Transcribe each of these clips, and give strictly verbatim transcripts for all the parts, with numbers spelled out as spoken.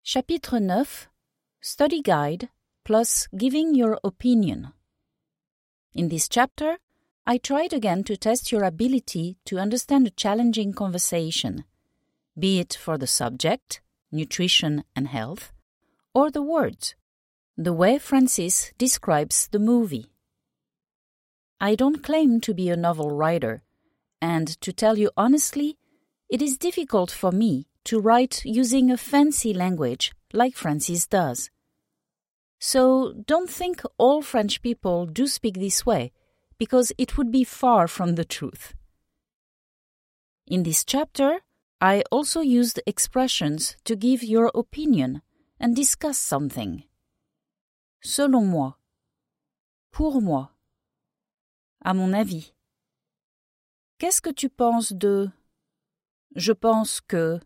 Chapitre neuf. Study Guide plus Giving Your Opinion. In this chapter, I tried again to test your ability to understand a challenging conversation, be it for the subject, nutrition and health, or the words, the way Francis describes the movie. I don't claim to be a novel writer, and to tell you honestly, it is difficult for me to write using a fancy language like Francis does. So don't think all French people do speak this way, because it would be far from the truth. In this chapter, I also used expressions to give your opinion and discuss something. Selon moi. Pour moi. À mon avis. Qu'est-ce que tu penses de? Je pense que.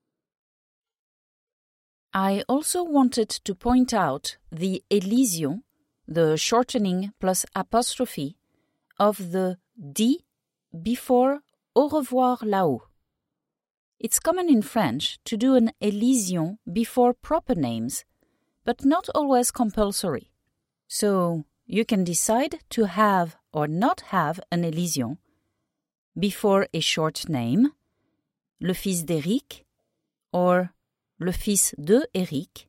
I also wanted to point out the elision, the shortening plus apostrophe, of the di before au revoir là-haut. It's common in French to do an elision before proper names, but not always compulsory. So you can decide to have or not have an elision before a short name, le fils d'Éric, or le fils de Éric,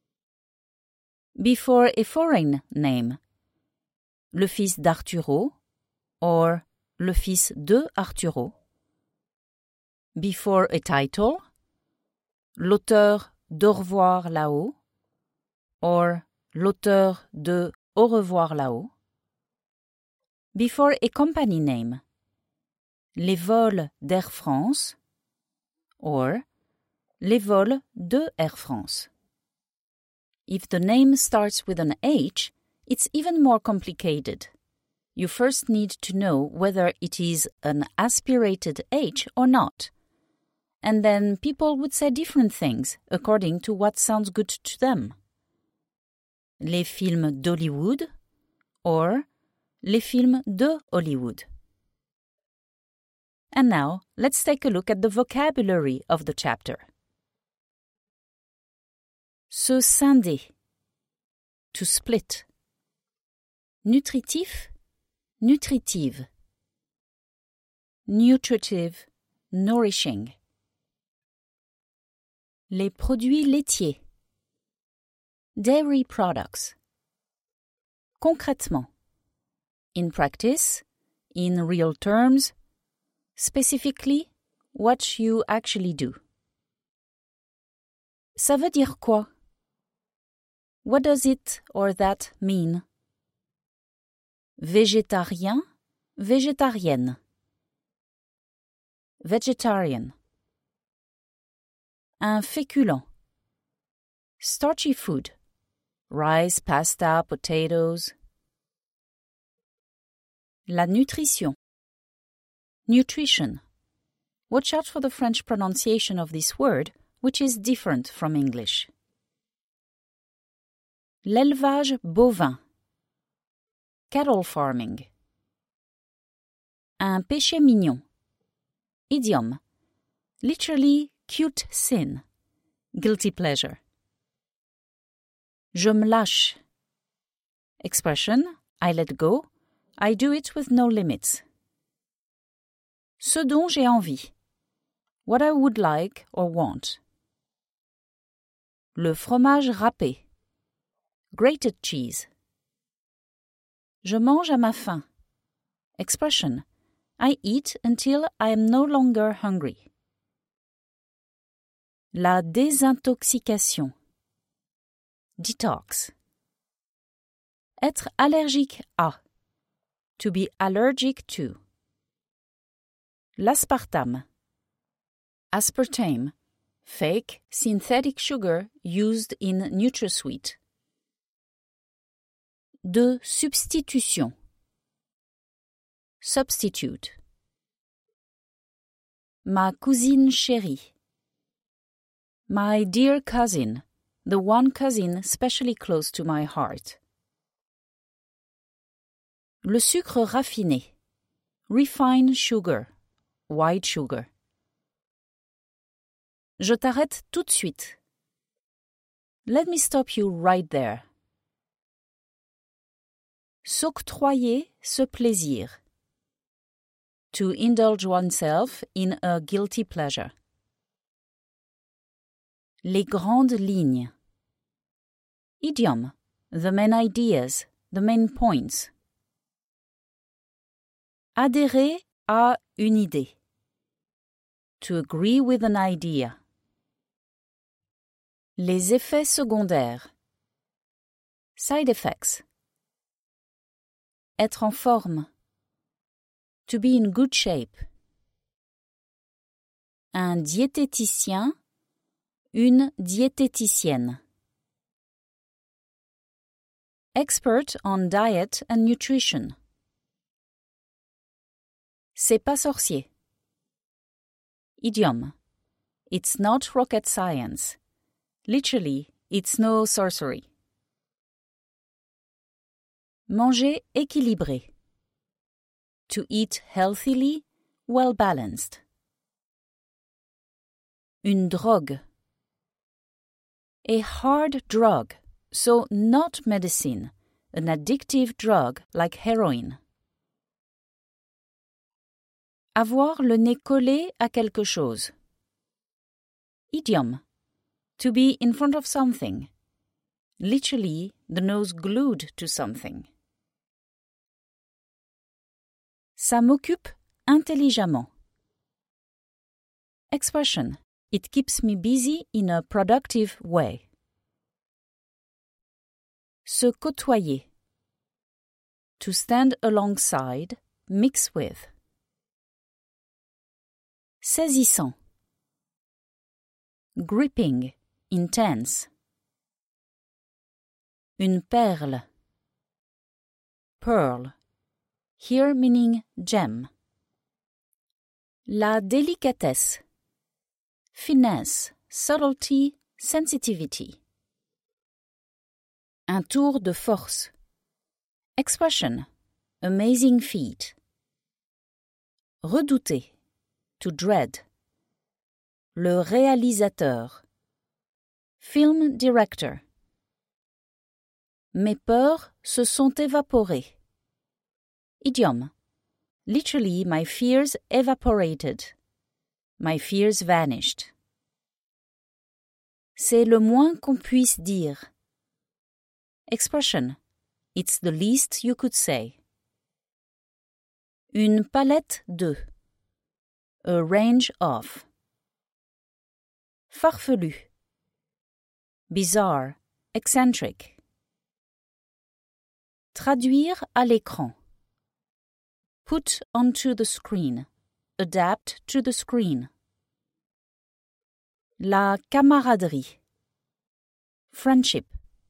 before a foreign name, le fils d'Arturo, or le fils de Arturo, before a title, l'auteur d'Au revoir là-haut, or l'auteur de Au revoir là-haut, before a company name, les vols d'Air France, or les vols de Air France. If the name starts with an H, it's even more complicated. You first need to know whether it is an aspirated H or not. And then people would say different things according to what sounds good to them. Les films d'Hollywood or les films de Hollywood. And now, let's take a look at the vocabulary of the chapter. Se scinder. To split. Nutritif. Nutritive. Nutritive. Nourishing. Les produits laitiers. Dairy products. Concrètement. In practice, in real terms, specifically, what you actually do. Ça veut dire quoi? What does it or that mean? Végétarien, végétarienne. Vegetarian. Un féculent. Starchy food. Rice, pasta, potatoes. La nutrition. Nutrition. Watch out for the French pronunciation of this word, which is different from English. L'élevage bovin. Cattle farming. Un péché mignon. Idiom. Literally cute sin. Guilty pleasure. Je me lâche. Expression, I let go. I do it with no limits. Ce dont j'ai envie. What I would like or want. Le fromage râpé. Grated cheese. Je mange à ma faim. Expression, I eat until I am no longer hungry. La désintoxication. Detox. Être allergique à. To be allergic to. L'aspartame. Aspartame. Fake, synthetic sugar used in NutraSweet. De substitution. Substitute. Ma cousine chérie. My dear cousin, the one cousin specially close to my heart. Le sucre raffiné. Refined sugar. White sugar. Je t'arrête tout de suite. Let me stop you right there. S'octroyer ce plaisir. To indulge oneself in a guilty pleasure. Les grandes lignes. Idiom. The main ideas, the main points. Adhérer à une idée. To agree with an idea. Les effets secondaires. Side effects. Être en forme. To be in good shape. Un diététicien, une diététicienne. Expert on diet and nutrition. C'est pas sorcier. Idiom. It's not rocket science. Literally, it's no sorcery. Manger équilibré. To eat healthily, well balanced. Une drogue. A hard drug, so not medicine, an addictive drug like heroin. Avoir le nez collé à quelque chose. Idiom. To be in front of something. Literally, the nose glued to something. Ça m'occupe intelligemment. Expression. It keeps me busy in a productive way. Se côtoyer. To stand alongside, mix with. Saisissant. Gripping, intense. Une perle. Pearl. Here meaning gem. La délicatesse. Finesse, subtlety, sensitivity. Un tour de force. Expression. Amazing feat. Redouter. To dread. Le réalisateur. Film director. Mes peurs se sont évaporées. Idiom. Literally, my fears evaporated. My fears vanished. C'est le moins qu'on puisse dire. Expression. It's the least you could say. Une palette de. A range of. Farfelu. Bizarre, eccentric. Traduire à l'écran. Put onto the screen. Adapt to the screen. La camaraderie. Friendship.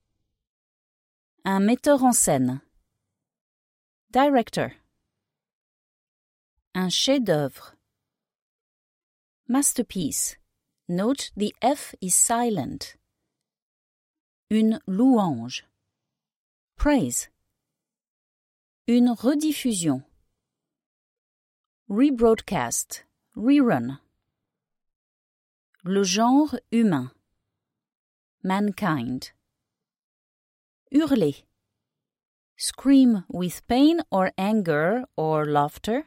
Un metteur en scène. Director. Un chef-d'œuvre. Masterpiece. Note the F is silent. Une louange. Praise. Une rediffusion. Rebroadcast. Rerun. Le genre humain. Mankind. Hurler. Scream with pain or anger or laughter.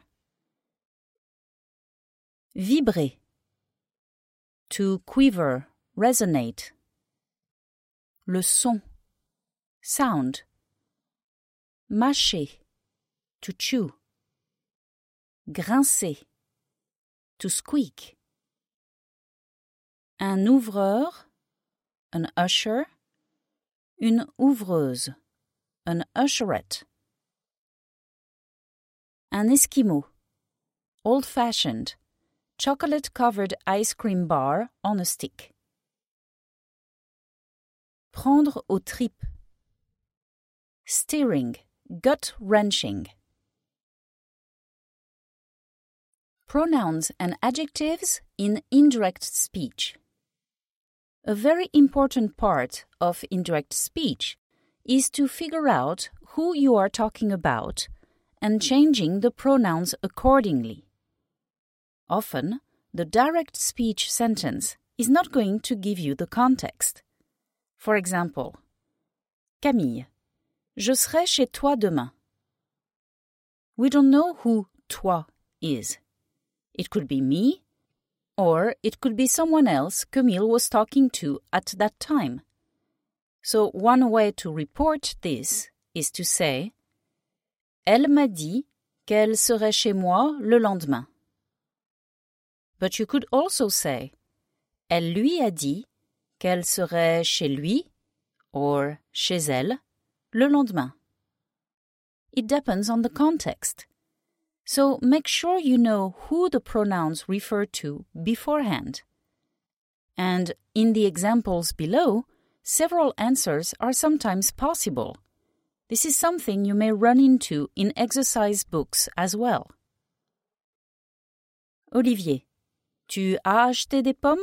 Vibrer. To quiver, resonate. Le son. Sound. Mâcher. To chew. Grincer. To squeak. Un ouvreur. An usher. Une ouvreuse. An usherette. Un esquimau. Old-fashioned. Chocolate-covered ice cream bar on a stick. Prendre aux tripes. Steering, gut-wrenching. Pronouns and adjectives in indirect speech. A very important part of indirect speech is to figure out who you are talking about and changing the pronouns accordingly. Often, the direct speech sentence is not going to give you the context. For example, Camille, je serai chez toi demain. We don't know who toi is. It could be me, or it could be someone else Camille was talking to at that time. So one way to report this is to say Elle m'a dit qu'elle serait chez moi le lendemain. But you could also say Elle lui a dit qu'elle serait chez lui or chez elle le lendemain. It depends on the context. So make sure you know who the pronouns refer to beforehand. And in the examples below, several answers are sometimes possible. This is something you may run into in exercise books as well. Olivier, tu as acheté des pommes?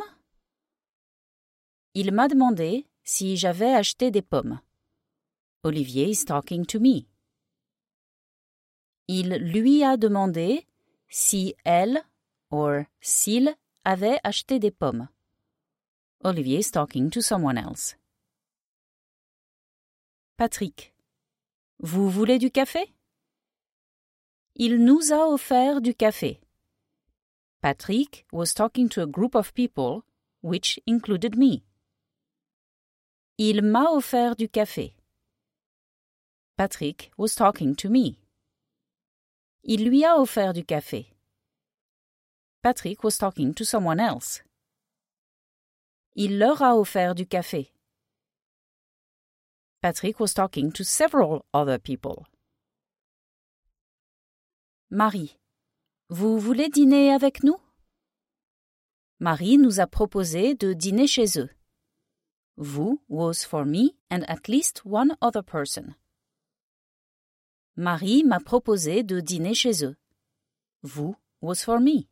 Il m'a demandé si j'avais acheté des pommes. Olivier is talking to me. Il lui a demandé si elle or s'il avait acheté des pommes. Olivier is talking to someone else. Patrick, vous voulez du café? Il nous a offert du café. Patrick was talking to a group of people, which included me. Il m'a offert du café. Patrick was talking to me. Il lui a offert du café. Patrick was talking to someone else. Il leur a offert du café. Patrick was talking to several other people. Marie, vous voulez dîner avec nous? Marie nous a proposé de dîner chez eux. Vous was for me and at least one other person. Marie m'a proposé de dîner chez eux. Vous was for me.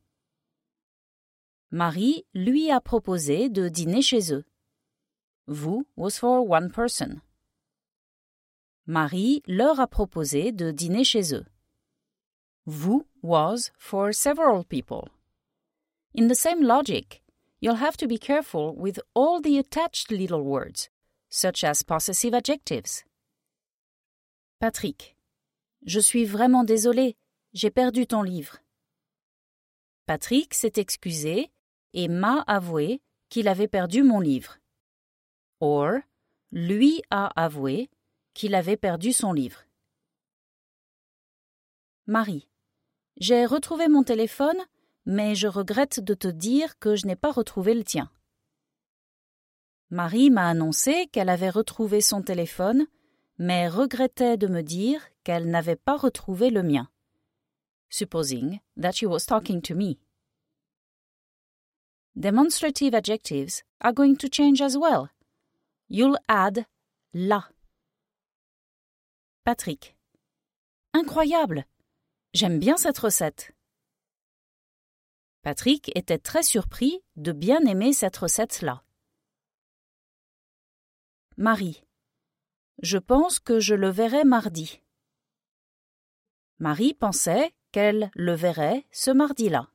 Marie lui a proposé de dîner chez eux. Vous was for one person. Marie leur a proposé de dîner chez eux. Vous was for several people. In the same logic, you'll have to be careful with all the attached little words, such as possessive adjectives. Patrick, je suis vraiment désolé, j'ai perdu ton livre. Patrick s'est excusé et m'a avoué qu'il avait perdu mon livre. Or, lui a avoué qu'il avait perdu son livre. Marie, j'ai retrouvé mon téléphone, mais je regrette de te dire que je n'ai pas retrouvé le tien. Marie m'a annoncé qu'elle avait retrouvé son téléphone, mais regrettait de me dire qu'elle n'avait pas retrouvé le mien. Supposing that she was talking to me. Demonstrative adjectives are going to change as well. You'll add la. Patrick. Incroyable! J'aime bien cette recette. Patrick était très surpris de bien aimer cette recette-là. Marie. Je pense que je le verrai mardi. Marie pensait qu'elle le verrait ce mardi-là.